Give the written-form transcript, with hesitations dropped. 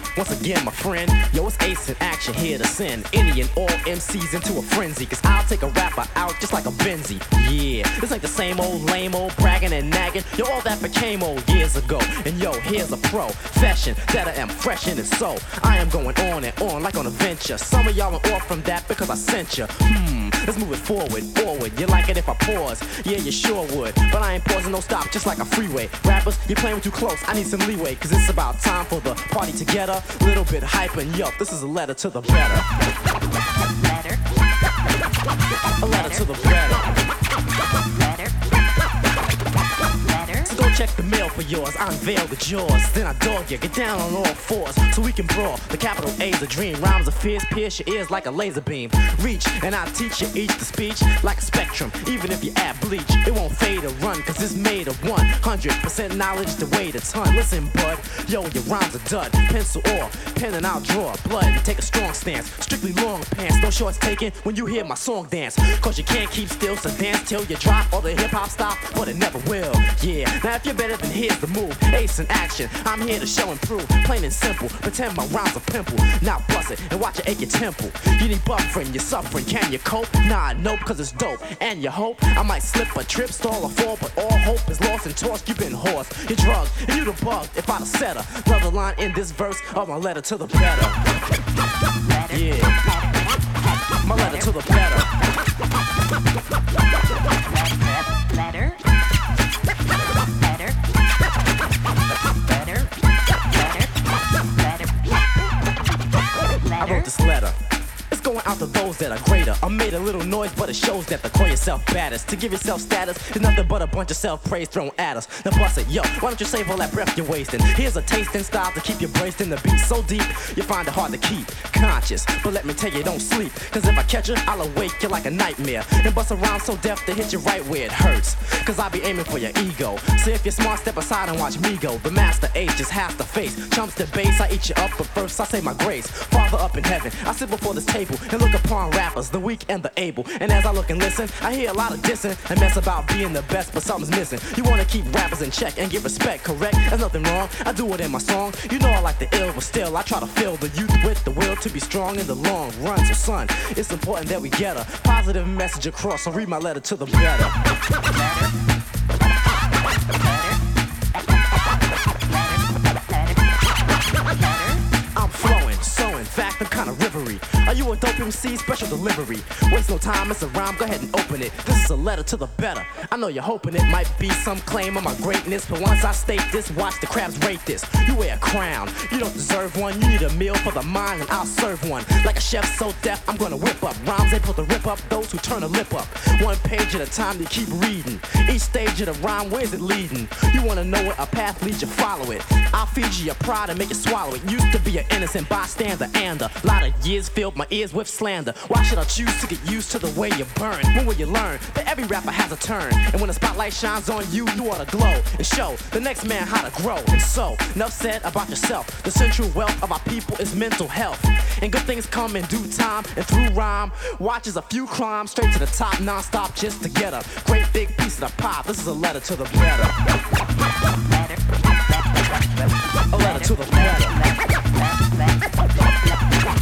Once again, my friend, yo, it's Ace in action here to send any and all MCs into a frenzy. Cause I'll take a rapper out just like a Benzie. Yeah, this ain't the same old lame old bragging and nagging. Yo, all that became old years ago. And yo, here's a profession that I am fresh in and so I am going on and on like on a venture. Some of y'all are off from that because I sent you. Let's move it forward. You like it if I pause? Yeah, you sure would. But I ain't pausing, no stop, just like a freeway. Rappers, you're playing too close, I need some leeway. Cause it's about time for the party together. Little bit hype and yup, this is a letter to the better. A letter to the better. So go check the mail for yours, I unveil the jaws. Then I dog you, get down on all fours so we can brawl. The capital A's a dream, rhymes of fears pierce your ears like a laser beam. Reach and I teach you each the speech like a spectrum. Even if you add bleach, it won't fade or run. Cause it's made of 100% knowledge to weigh a ton. Listen bud, yo your rhymes are dud. Pencil or pen and I'll draw blood and take a strong stance. Strictly long pants, no shorts taken when you hear my song dance. Cause you can't keep still, so dance till you drop. Or the hip hop stop, but it never will. Yeah, now if you're better then here's the move. Ace in action, I'm here to show and prove. Plain and simple, pretend my rhymes are pimple. Now bust it and watch it ache your temple. You need buffering, you're suffering, can you cope? Nah, nope, cause it's dope. And you hope I might slip or trip, stall or fall, but all hope is lost and tossed. You've been horsed, you're drugged, and you the bug. If I'd have said another line in this verse of my letter to the better. Yeah, my letter to the better. Letter. I wrote this letter. It's going out to those that are greater. I made a little noise, but it shows that to call yourself baddest. To give yourself status is nothing but a bunch of self-praise thrown at us. Now bust it, yo, why don't you save all that breath you're wasting? Here's a tasting style to keep you braced in the beat so deep, you find it hard to keep conscious. But let me tell you, don't sleep, cause if I catch you, I'll awake you like a nightmare. And bust around so deaf to hit you right where it hurts. Cause I'll be aiming for your ego. So if you're smart, step aside and watch me go. The master H just has to face. Chumps the bass, I eat you up, but first I say my grace. Father up in heaven, I sit before this table and look upon rappers, the weak and the able. And as I look and listen, I hear a lot of dissing and mess about being the best, but something's missing. You wanna keep rappers in check and give respect, correct? There's nothing wrong, I do it in my song. You know I like the ill, but still I try to fill the youth with the will to be strong in the long run. So son, it's important that we get a positive message across. So read my letter to the better. I'm flowing, sowing, fact, I'm kinda rivery. Are you a dope MC? Special delivery. Waste no time, it's a rhyme, go ahead and open it. This is a letter to the better. I know you're hoping it might be some claim of my greatness, but once I state this, watch the crabs rate this. You wear a crown, you don't deserve one. You need a meal for the mind, and I'll serve one. Like a chef so deaf, I'm gonna whip up rhymes able to rip up those who turn a lip up. One page at a time, you keep reading. Each stage of the rhyme, where's it leading? You wanna know where a path leads, you follow it. I'll feed you your pride and make you swallow it. Used to be an innocent bystander, and a lot of years filled my ears with slander. Why should I choose to get used to the way you burn? When will you learn that every rapper has a turn? And when the spotlight shines on you, you ought to glow and show the next man how to grow. And so, enough said about yourself. The central wealth of our people is mental health. And good things come in due time, and through rhyme, watches a few climbs straight to the top, non-stop just to get a great big piece of the pop. This is a letter to the better. A letter to the better.